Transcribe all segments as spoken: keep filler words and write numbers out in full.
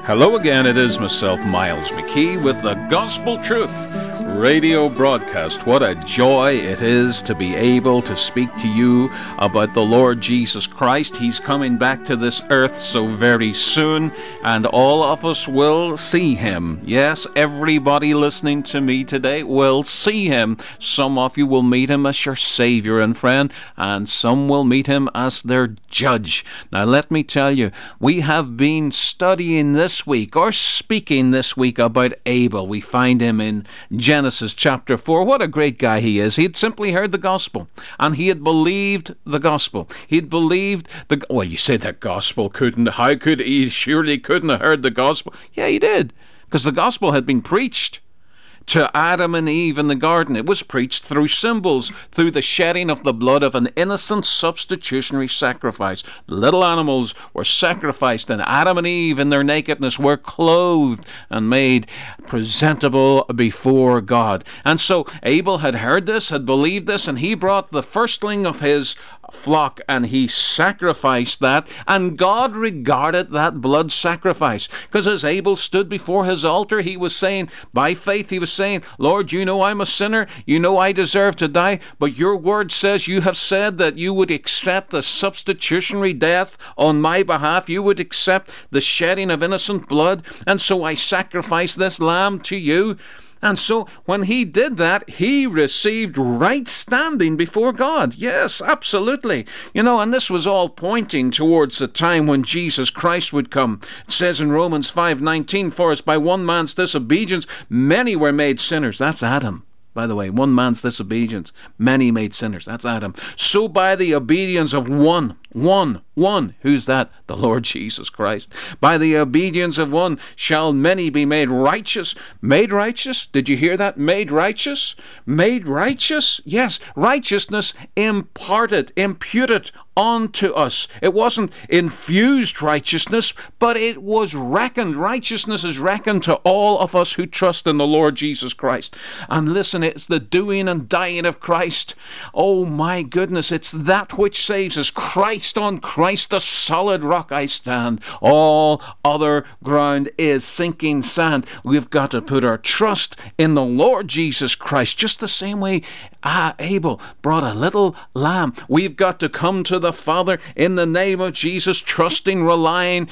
Hello again, it is myself, Miles McKee, with the Gospel Truth radio broadcast. What a joy it is to be able to speak to you about the Lord Jesus Christ. He's coming back to this earth so very soon, and all of us will see him. Yes, everybody listening to me today will see him. Some of you will meet him as your Savior and friend, and some will meet him as their judge. Now let me tell you, we have been studying this week, or speaking this week, about Abel. We find him in Genesis Genesis chapter four. What a great guy he is. He had simply heard the gospel, and he had believed the gospel. He had believed the... Well, you said that gospel couldn't... How could he? Surely couldn't have heard the gospel. Yeah, he did, because the gospel had been preached to Adam and Eve in the garden. It was preached through symbols, through the shedding of the blood of an innocent substitutionary sacrifice. The little animals were sacrificed, and Adam and Eve in their nakedness were clothed and made presentable before God. And so Abel had heard this, had believed this, and he brought the firstling of his flock and he sacrificed that, and God regarded that blood sacrifice, because as Abel stood before his altar, he was saying, by faith he was saying, Lord, you know I'm a sinner, you know I deserve to die, but your word says, you have said that you would accept a substitutionary death on my behalf, you would accept the shedding of innocent blood, and so I sacrifice this lamb to you. And so when he did that, he received right standing before God. Yes, absolutely. You know, and this was all pointing towards the time when Jesus Christ would come. It says in Romans five nineteen, for as by one man's disobedience many were made sinners. That's Adam. By the way, one man's disobedience, many made sinners. That's Adam. So by the obedience of one, one, one, who's that? The Lord Jesus Christ. By the obedience of one shall many be made righteous. Made righteous? Did you hear that? Made righteous? Made righteous? Yes, righteousness imparted, imputed onto us. It wasn't infused righteousness, but it was reckoned. Righteousness is reckoned to all of us who trust in the Lord Jesus Christ. And listen, it's the doing and dying of Christ. Oh my goodness, it's that which saves us. Christ, on Christ the solid rock I stand. All other ground is sinking sand. We've got to put our trust in the Lord Jesus Christ, just the same way ah, Abel brought a little lamb. We've got to come to the Father in the name of Jesus, trusting, relying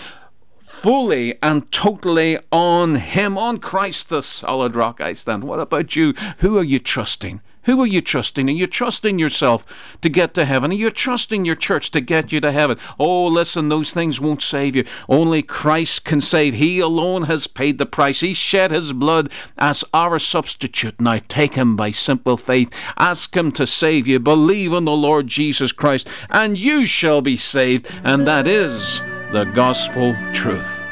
fully and totally on him, on Christ the solid rock I stand. What about you? Who are you trusting? Who are you trusting? Are you trusting yourself to get to heaven? Are you trusting your church to get you to heaven? Oh, listen, those things won't save you. Only Christ can save. He alone has paid the price. He shed his blood as our substitute. Now take him by simple faith. Ask him to save you. Believe in the Lord Jesus Christ, and you shall be saved. And that is the gospel truth.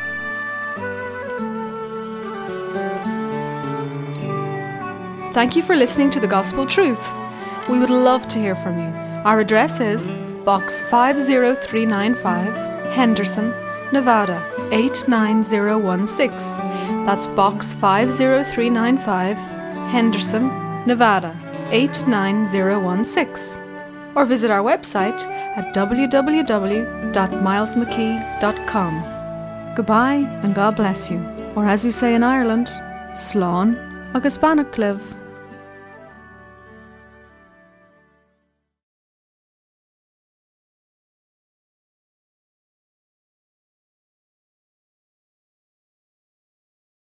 Thank you for listening to The Gospel Truth. We would love to hear from you. Our address is Box five zero three nine five, Henderson, Nevada eight nine zero one six. That's Box five zero three nine five, Henderson, Nevada eight nine zero one six. Or visit our website at w w w dot miles mckee dot com. Goodbye and God bless you. Or as we say in Ireland, Slán agus Banach Cliv.